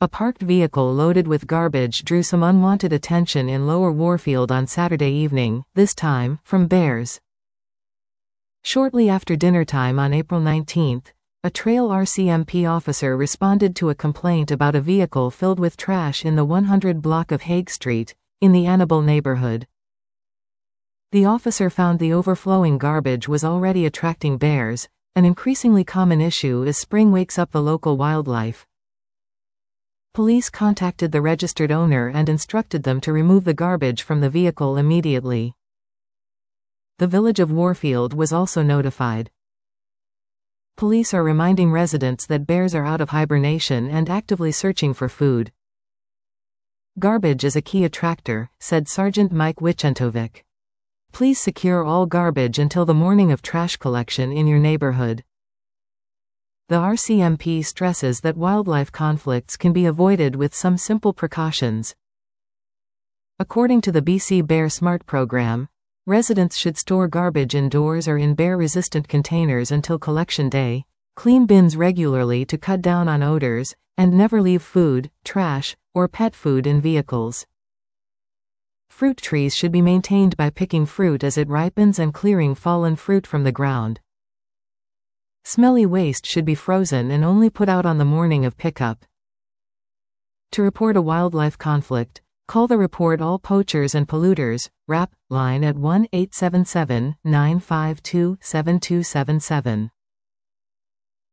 A parked vehicle loaded with garbage drew some unwanted attention in Lower Warfield on Saturday evening, this time, from bears. Shortly after dinnertime on April 19, a Trail RCMP officer responded to a complaint about a vehicle filled with trash in the 100 block of Hague Street, in the Annabelle neighborhood. The officer found the overflowing garbage was already attracting bears, an increasingly common issue as spring wakes up the local wildlife. Police contacted the registered owner and instructed them to remove the garbage from the vehicle immediately. The village of Warfield was also notified. Police are reminding residents that bears are out of hibernation and actively searching for food. Garbage is a key attractor, said Sergeant Mike Wichentovic. Please secure all garbage until the morning of trash collection in your neighborhood. The RCMP stresses that wildlife conflicts can be avoided with some simple precautions. According to the BC Bear Smart program, residents should store garbage indoors or in bear-resistant containers until collection day, clean bins regularly to cut down on odors, and never leave food, trash, or pet food in vehicles. Fruit trees should be maintained by picking fruit as it ripens and clearing fallen fruit from the ground. Smelly waste should be frozen and only put out on the morning of pickup. To report a wildlife conflict, call the Report All Poachers and Polluters (RAP) line at 1-877-952-7277.